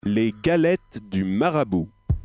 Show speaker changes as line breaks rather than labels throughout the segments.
Les galettes du marabout.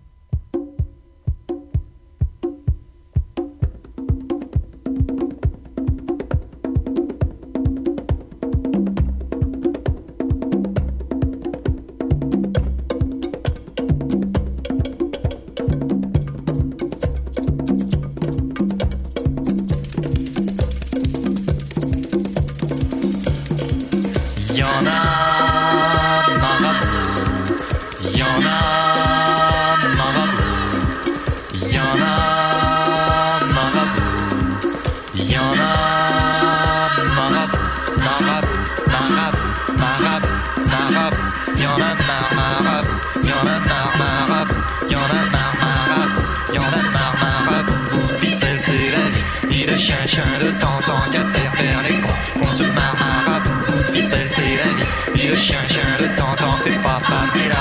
Le temps qu'à faire les cons, on se marre marabout, ficelle c'est la vie, et le chien, le temps fait pas là.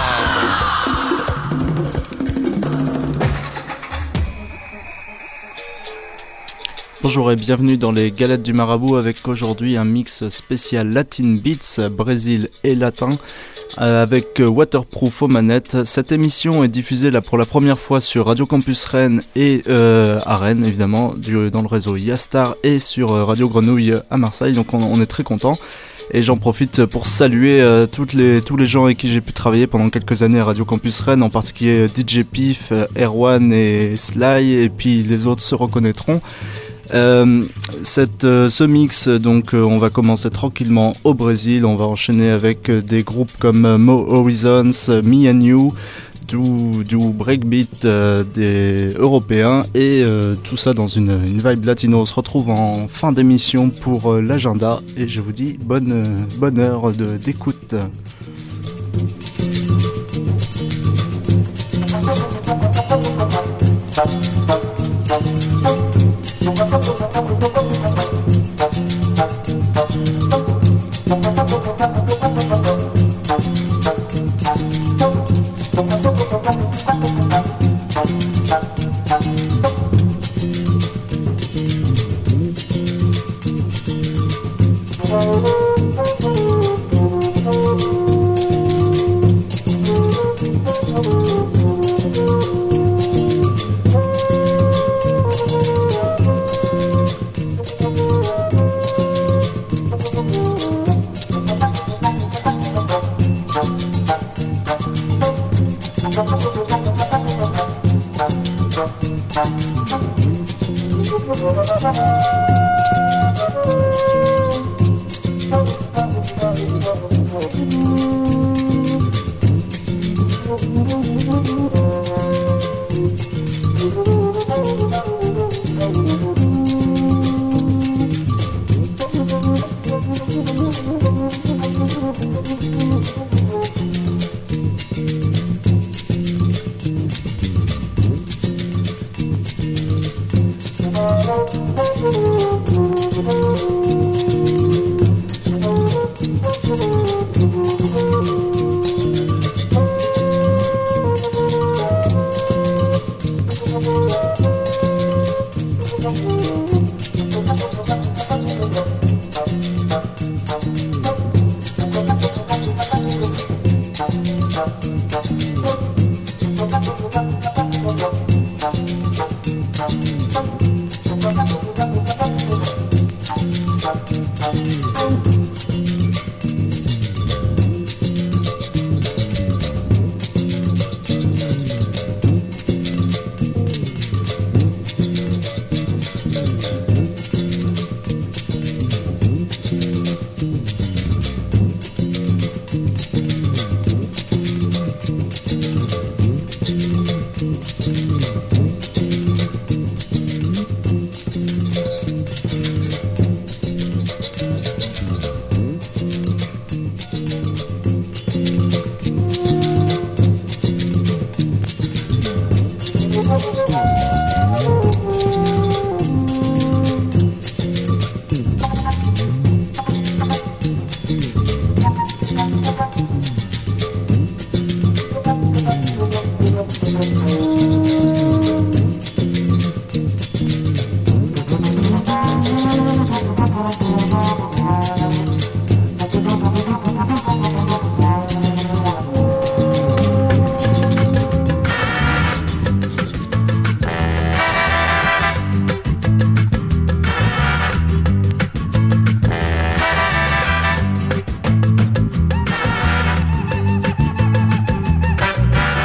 Bonjour et bienvenue dans les Galettes du Marabout avec aujourd'hui un mix spécial Latin Beats, Brésil et latin avec Waterproof aux manettes. Cette émission est diffusée là pour la première fois sur Radio Campus Rennes et à Rennes évidemment, dans le réseau Yastar et sur Radio Grenouille à Marseille, donc on est très contents. Et j'en profite pour saluer tous les gens avec qui j'ai pu travailler pendant quelques années à Radio Campus Rennes, en particulier DJ Pif, Erwan et Sly, et puis les autres se reconnaîtront. Ce mix, donc on va commencer tranquillement au Brésil, on va enchaîner avec des groupes comme Mo Horizons, Me and You, du breakbeat des Européens et tout ça dans une vibe latino. On se retrouve en fin d'émission pour l'agenda et je vous dis bonne heure d'écoute.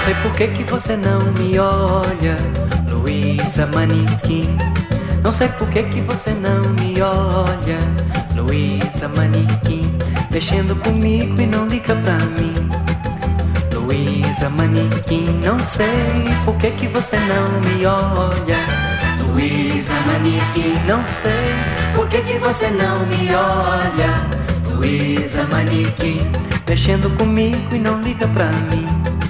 sei por que você não me olha, Luísa Manequim. Não sei por que você não me olha, Luísa Manequim. Mexendo comigo e não liga pra mim, Luísa Manequim. Não sei por que você não me olha, Luísa Manequim. Não sei por que você não me olha, Luísa Manequim. Mexendo comigo e não liga pra mim,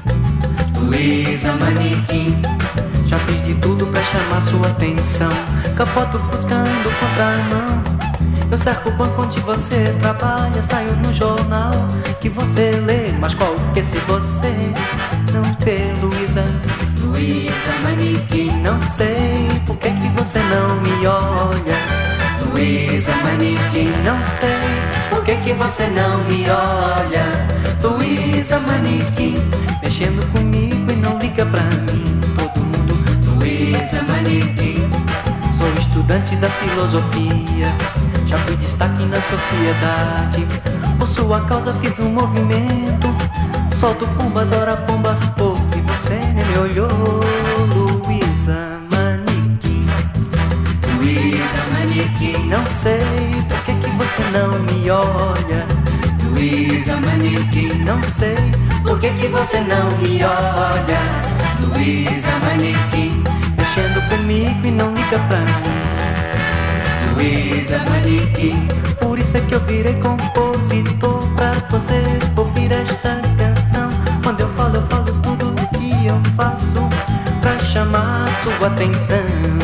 Luísa Manequim. Já fiz de tudo pra chamar sua atenção, capoto buscando contramão. Eu cerco o banco onde você trabalha, saio no jornal que você lê. Mas qual que se você não vê, Luísa? Luísa Manequim. Não sei por que você não me olha, Luísa Manequim. Não sei por que você não me olha, Luísa Manequim. Mexendo comigo e não liga pra mim, todo mundo, Luísa Manequim. Sou estudante da filosofia, já fui destaque na sociedade. Por sua causa fiz um movimento, solto pombas, ora pombas pouco. E você nem me olhou, Luísa Manequim. Luísa Manequim. Não sei por que você não me olha, Luísa Manequim. Não sei por que você não me olha, Luísa Manequim. Mexendo comigo e não liga pra mim, Luísa Manequim. Por isso é que eu virei compositor, pra você ouvir esta canção. Quando eu falo tudo o que eu faço pra chamar sua atenção,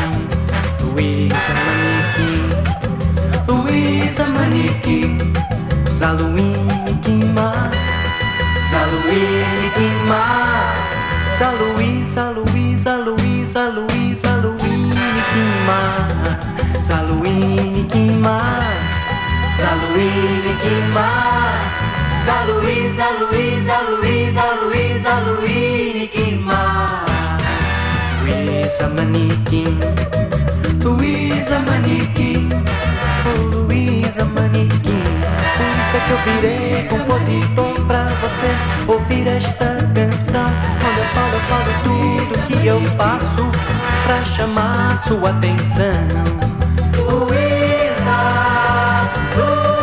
Luísa Manequim. Luísa Manequim. Zaluíne Guimar, Zaluíne Guimar, Zaluísa, Luísa, Luísa, Luísa, Luíne Guimar, Zaluíne Guimar, Zaluíne Guimar, Zaluísa, Luísa, Luísa, Luísa, Luíne Guimar. Luísa Manequim, Luísa Manequim, oh Luísa Manequim. Por isso é que eu virei compositor, pra você ouvir esta canção. Quando eu falo tudo que eu faço pra chamar sua atenção, Luísa, Luísa.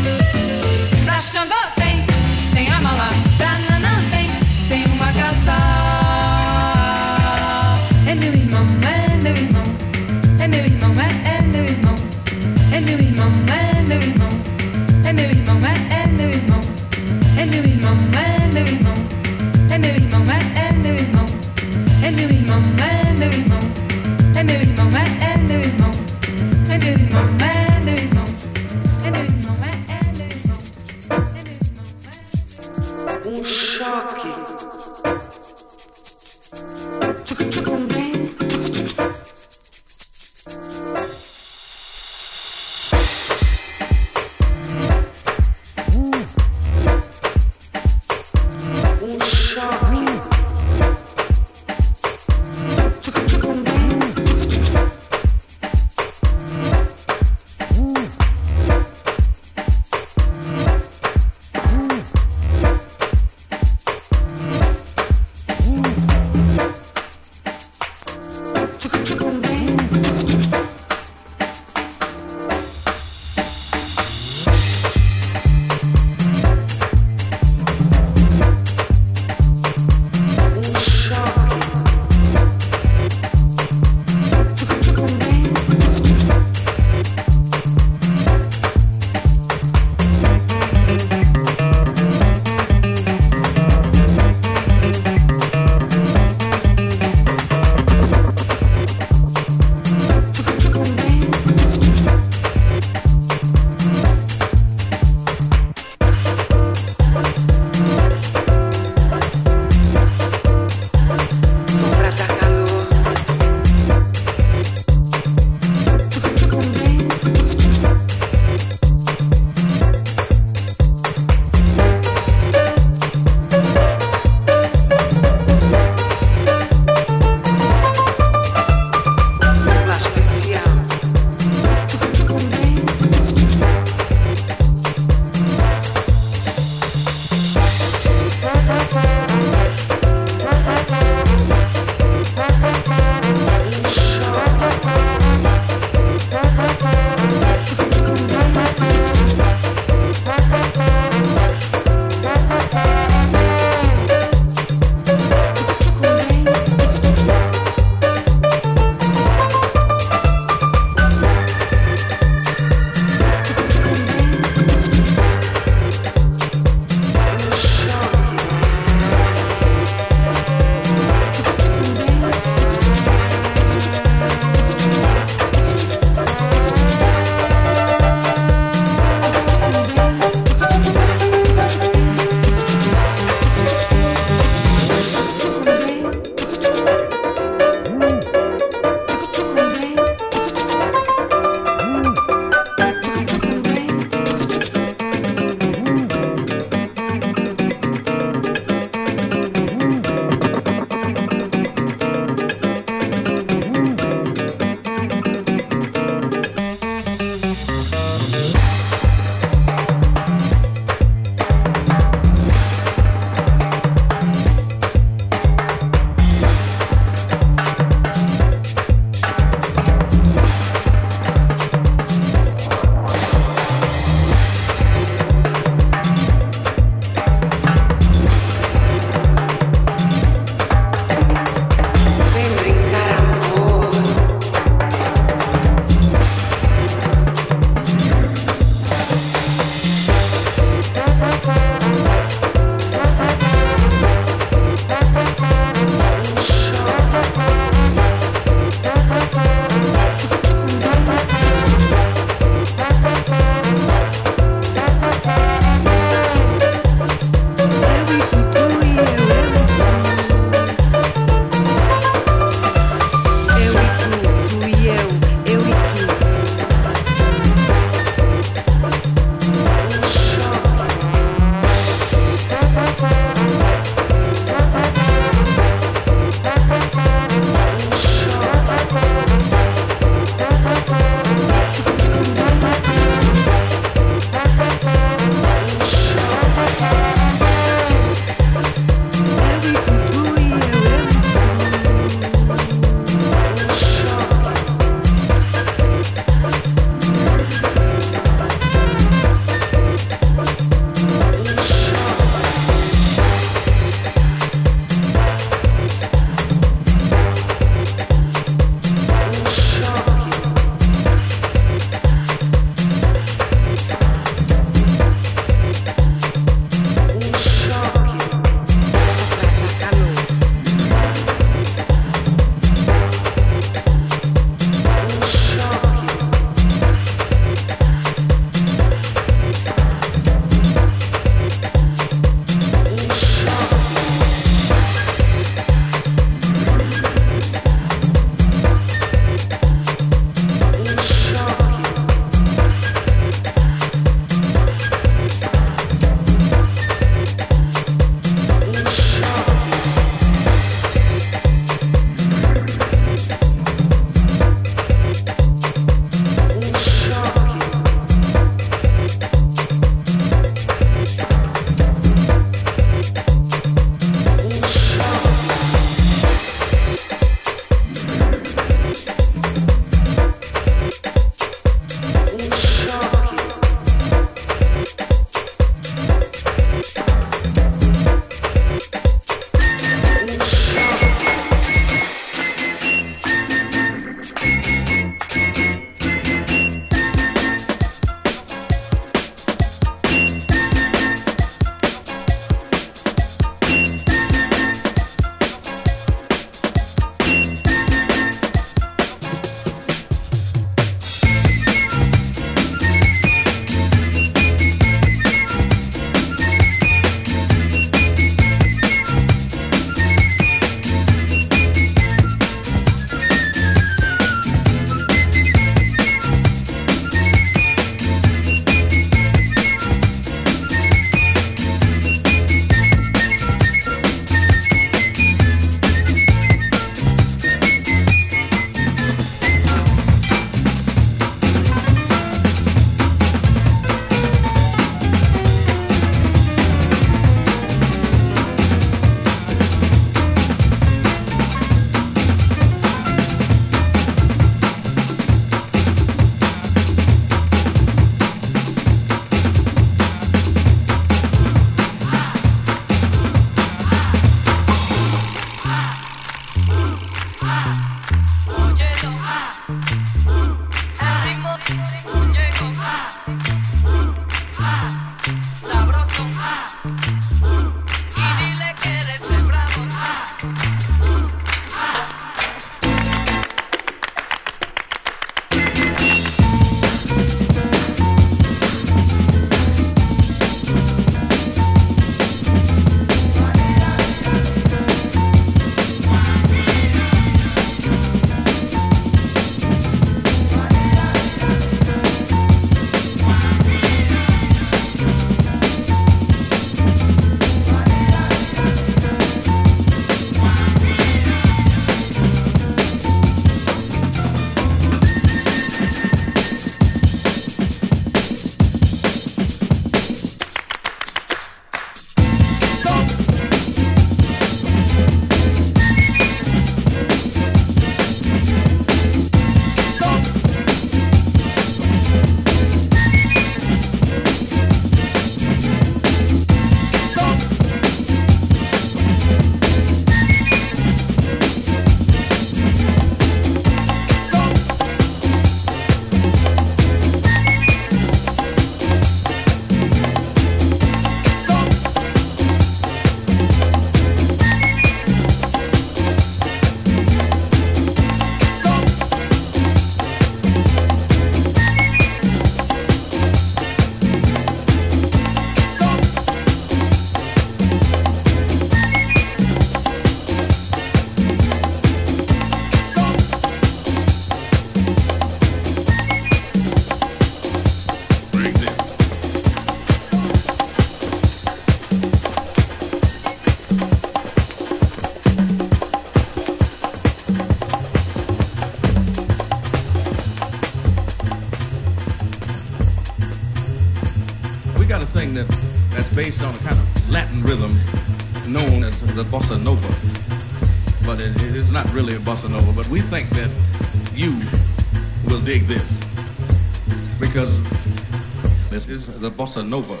thing that's based on a kind of Latin rhythm known as the bossa nova. But it is not really a bossa nova, but we think that you will dig this because this is the bossa nova.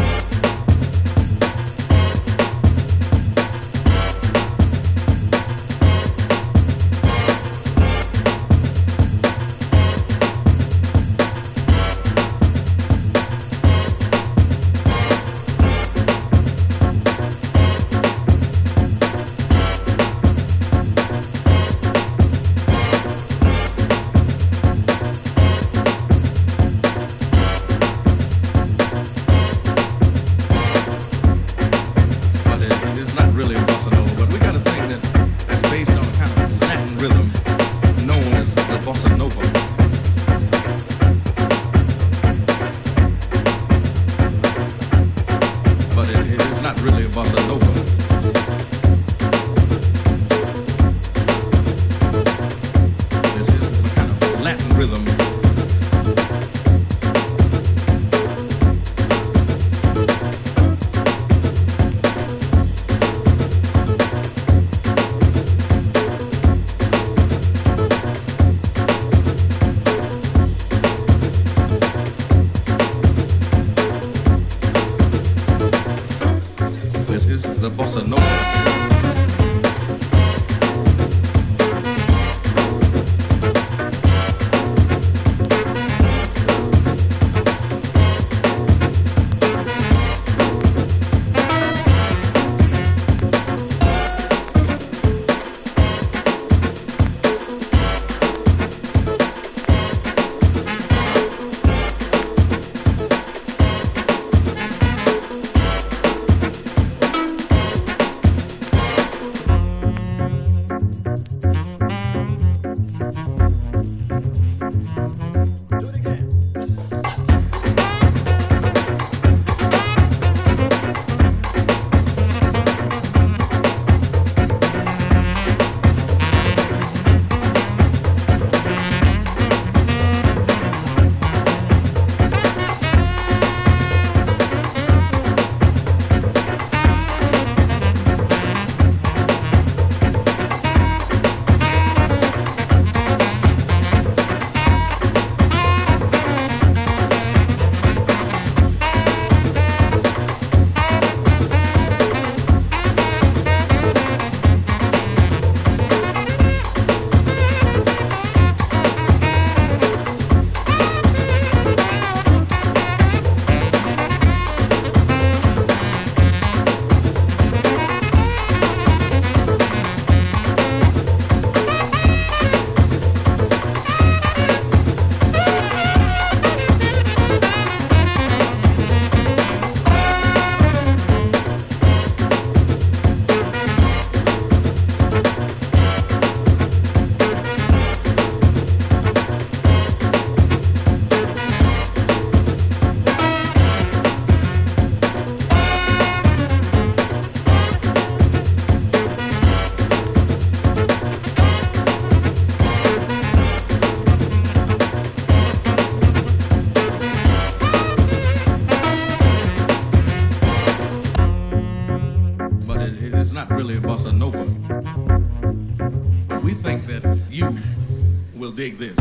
dig this.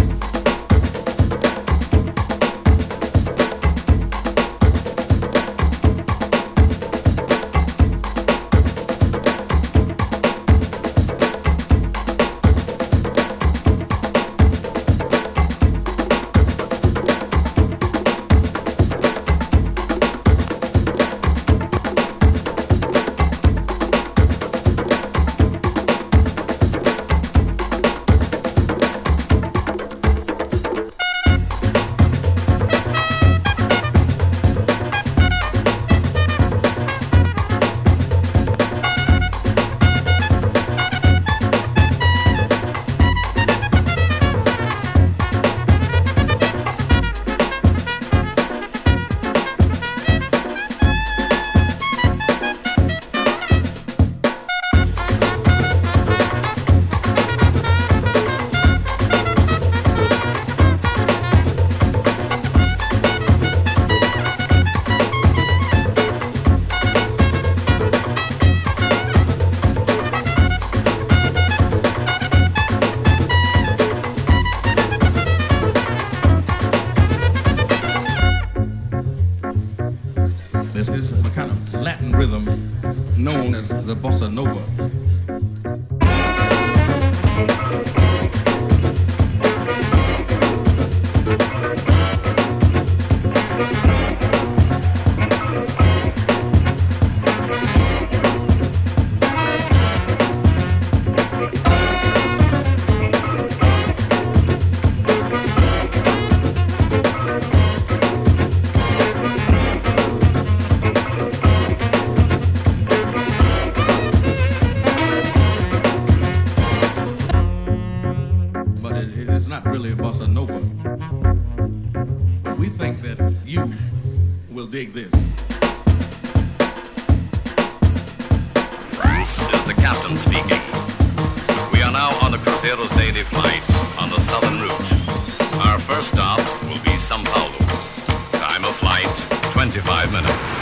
rhythm known as the bossa nova. Dig this.
This is the captain speaking. We are now on the Cruzeiro's daily flight on the southern route. Our first stop will be São Paulo. Time of flight, 25 minutes.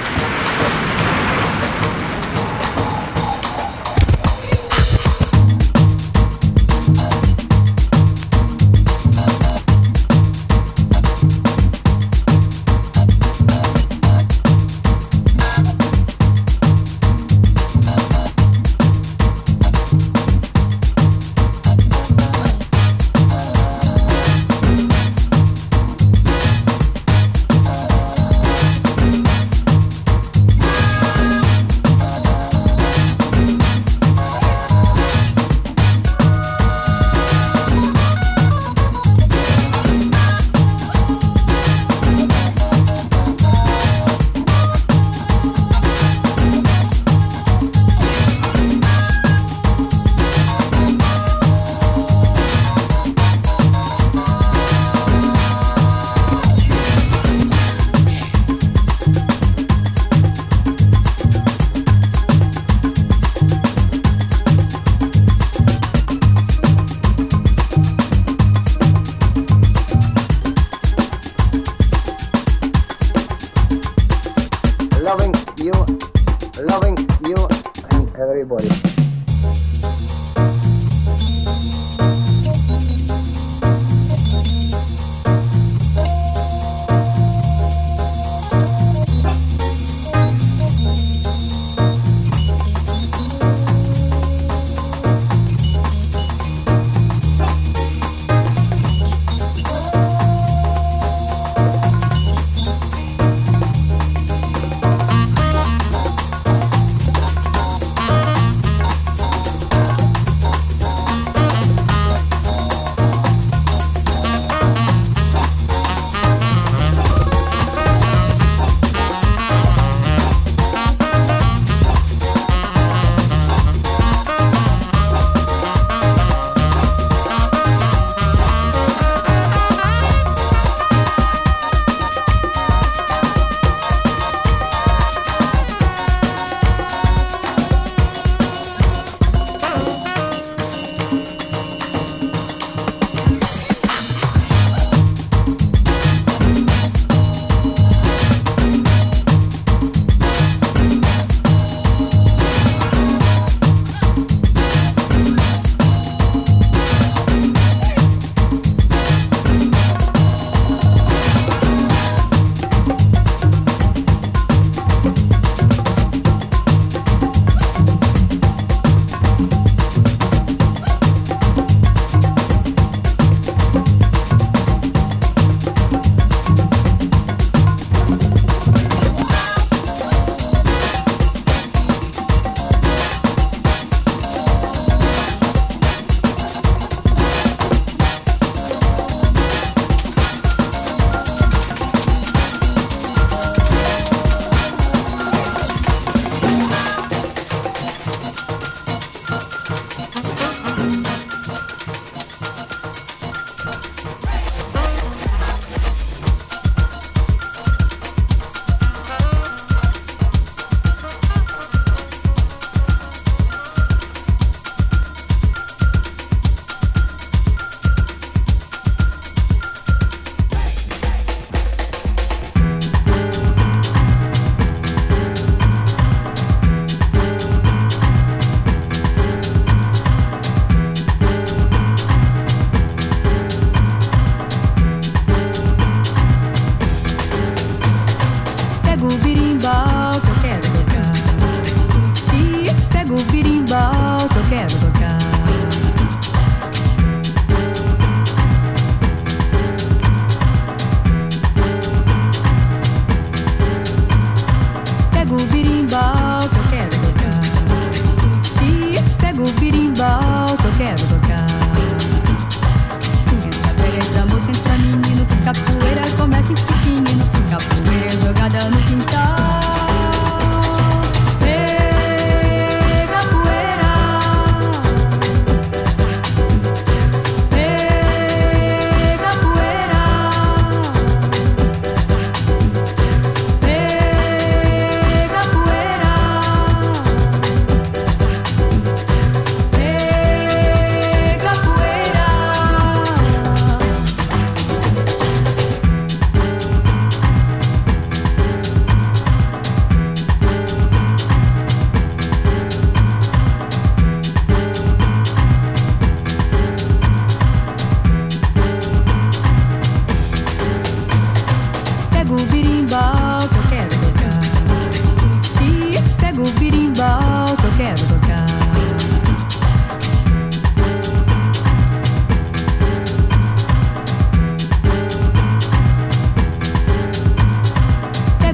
Loving you and everybody.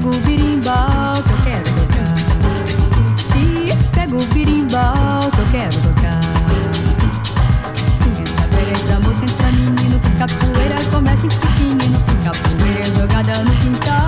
Pega o birimbau que eu quero tocar. Pega o birimbau que eu quero tocar. Entra beleza, moça, entra menino. Capoeira começa em pequenino. Capoeira é jogada no quintal.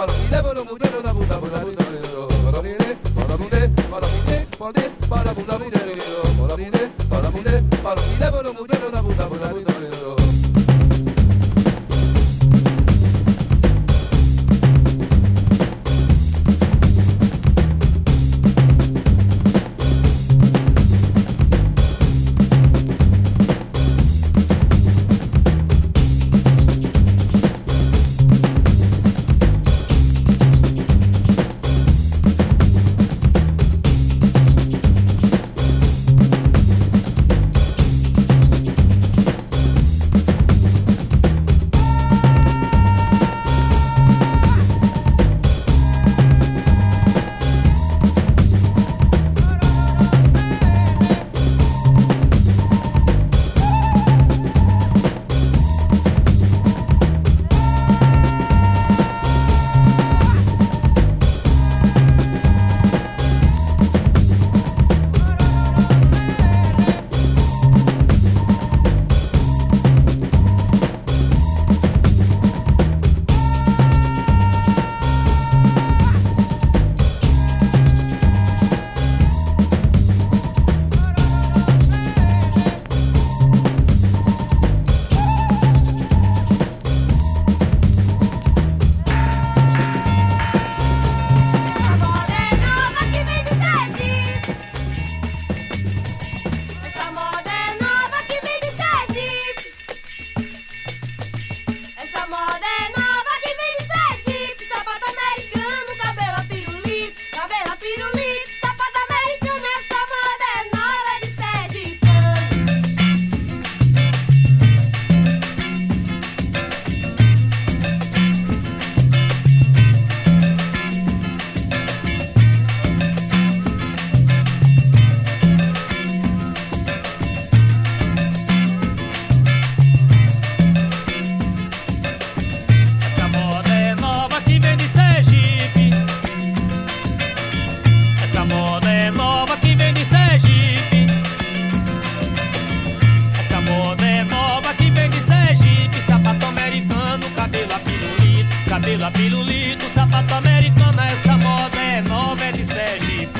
cabelo a pirulito, sapato americano, essa moda é nova, é de Sergipe.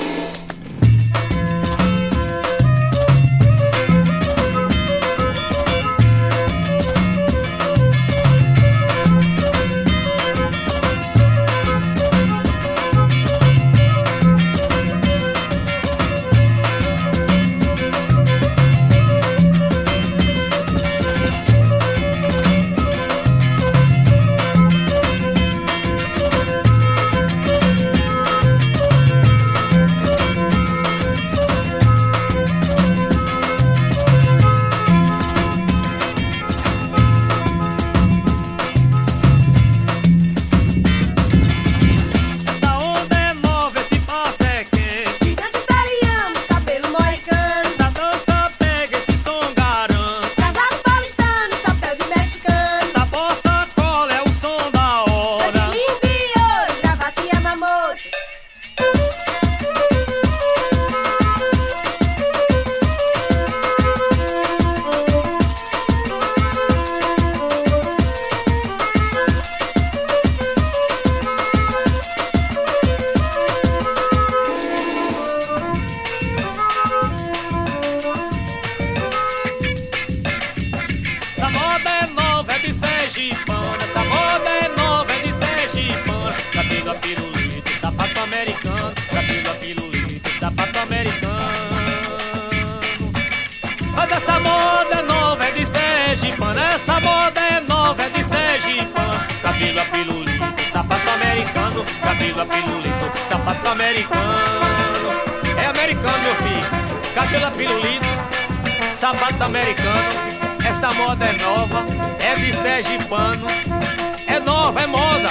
Sapato americano, essa moda é nova, é de sergipano. É nova, é moda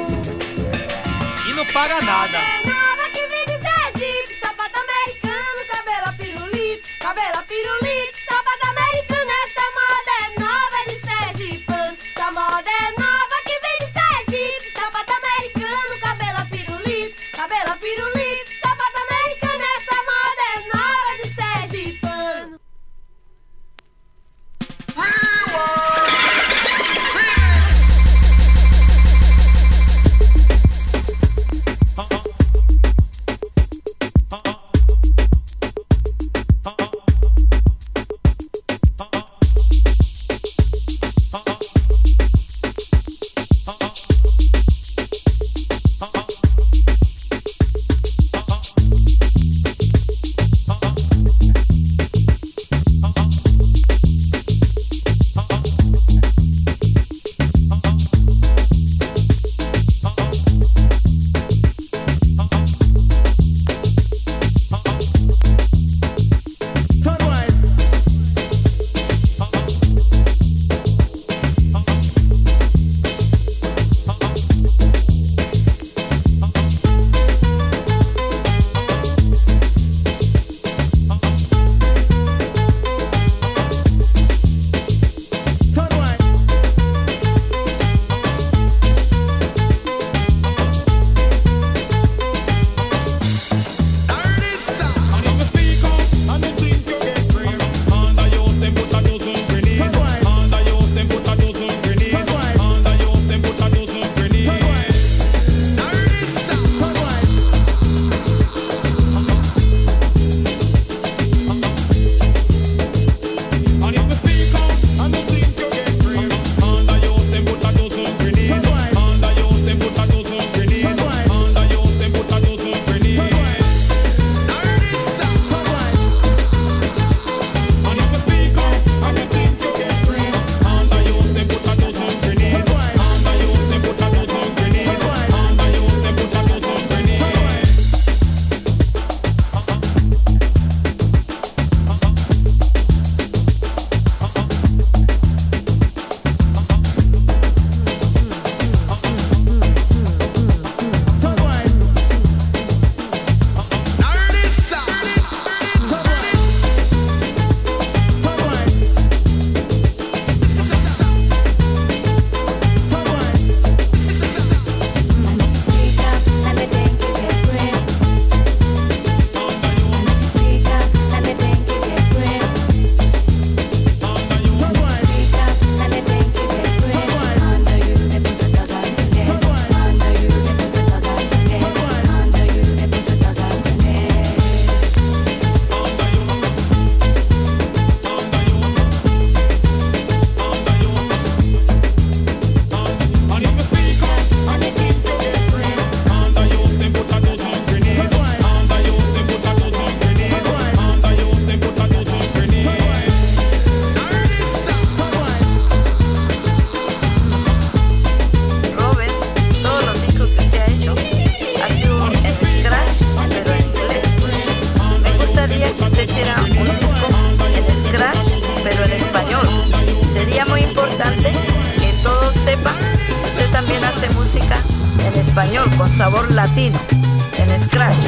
e não paga nada.
É nova que vem de Sergipe, sapato americano, cabelo a pirulito, sapato americano, essa moda é nova, é de sergipano. Essa moda é nova que vem de Sergipe, sapato americano, cabelo a pirulito, sapato americano, essa moda é nova, é de sergipano.
sabor latino en Scratch.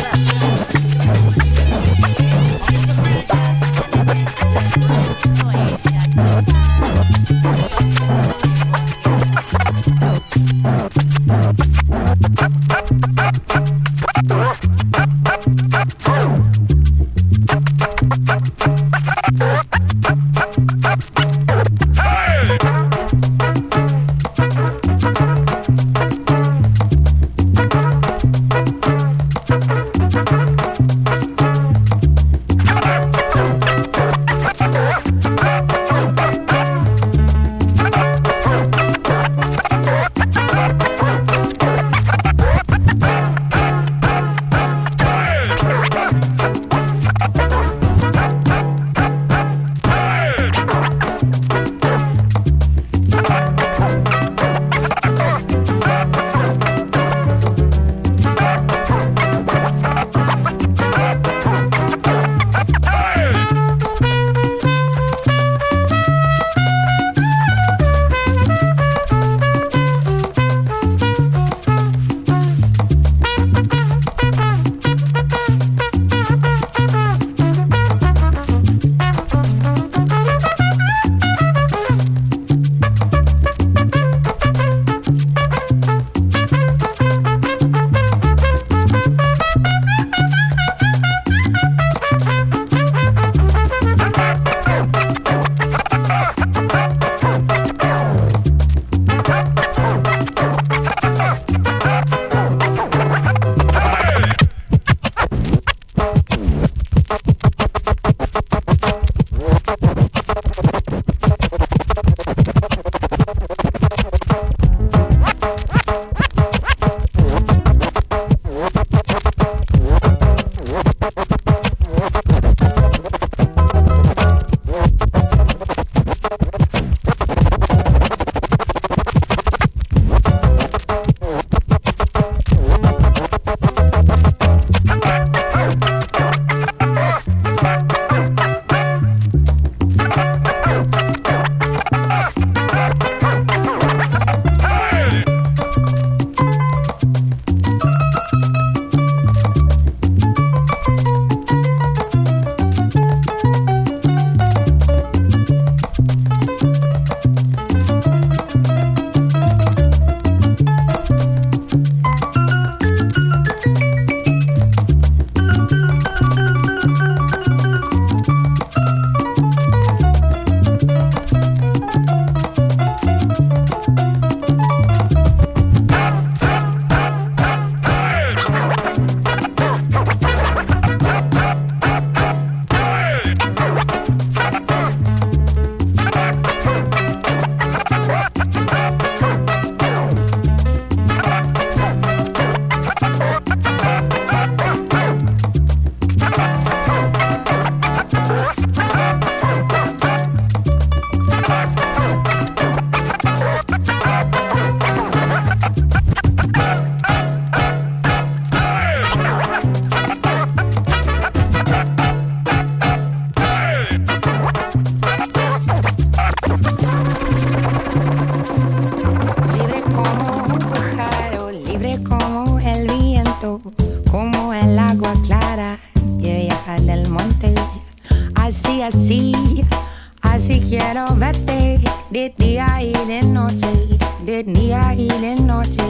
Así quiero verte de día y de noche, de día y de noche.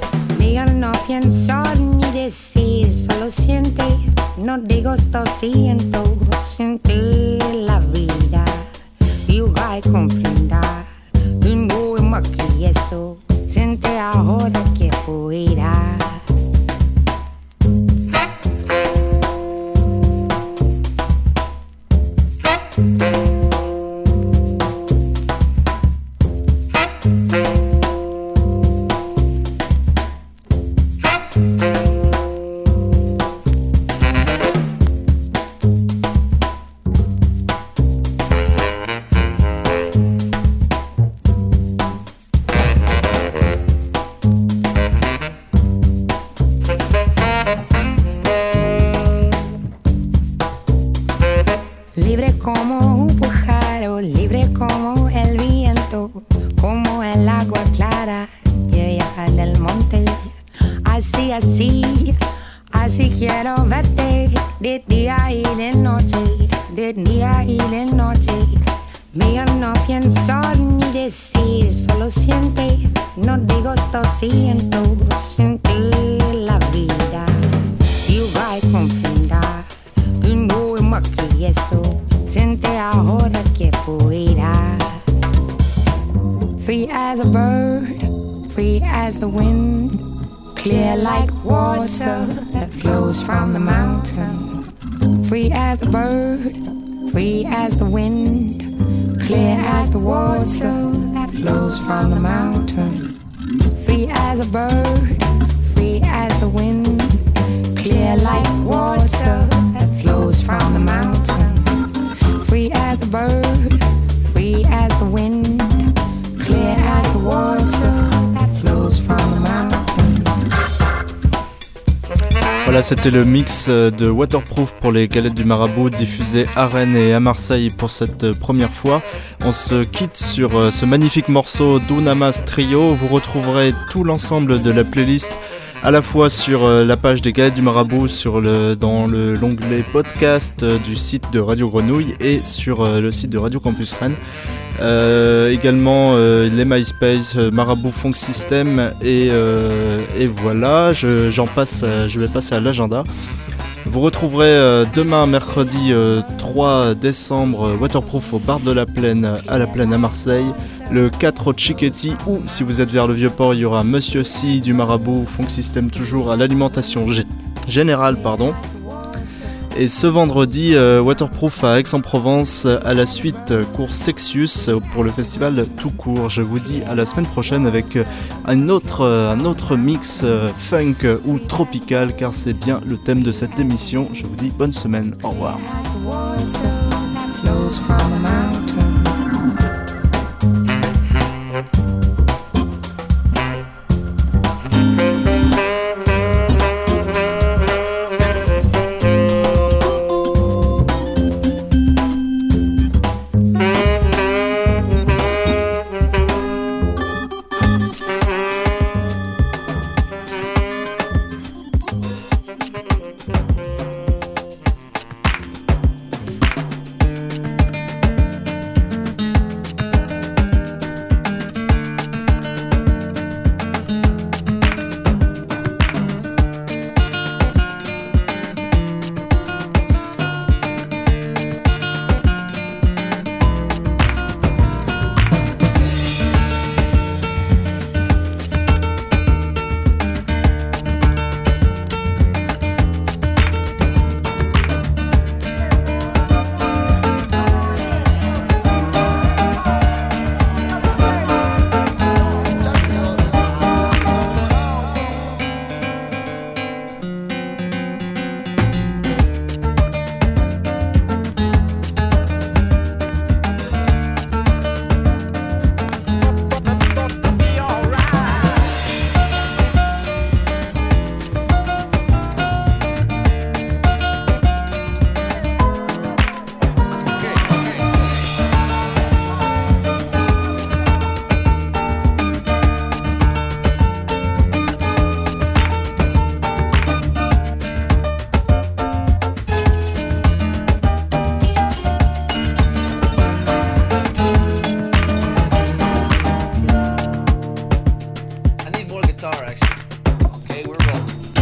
Yo no pienso ni decir, solo siente. No digo esto, siento, sentir la vida. Y vai compreender. Y no es más que eso. Siente ahora que fuera. Libre como un pájaro, libre como el viento, como el agua clara que viaja del monte. Así quiero verte de día y de noche, de día y de noche. Mira, no pienso ni decir, solo siente, no digo esto, siento, sentir la vida. Y va a comprender que no es más que eso, siente ahora que pueda. Free as a bird, free as the wind, clear like water that flows from the mountain. Free as a bird, free as the wind, clear as the water that flows from the mountain. Free as a bird, free as the wind, clear like water that flows from the mountain. Free as a bird, free as the wind, clear as the water that flows from the mountain.
Voilà, c'était le mix de Waterproof pour les Galettes du Marabout, diffusé à Rennes et à Marseille pour cette première fois. On se quitte sur ce magnifique morceau d'Unamas Trio. Vous retrouverez tout l'ensemble de la playlist à la fois sur la page des Galettes du Marabout, dans l'onglet podcast du site de Radio Grenouille et sur le site de Radio Campus Rennes. Également les MySpace, Marabout Funk System et voilà, je vais passer à l'agenda. Vous retrouverez demain mercredi 3 décembre Waterproof au bar de la Plaine à Marseille, le 4 au Chiquetti, ou si vous êtes vers le Vieux-Port, il y aura Monsieur C du Marabout Funk System toujours à l'alimentation générale. Et ce vendredi, Waterproof à Aix-en-Provence, à la suite course Sexius pour le festival tout court. Je vous dis à la semaine prochaine avec un autre mix funk ou tropical, car c'est bien le thème de cette émission. Je vous dis bonne semaine, au revoir.
guitar, actually. Okay, we're rolling.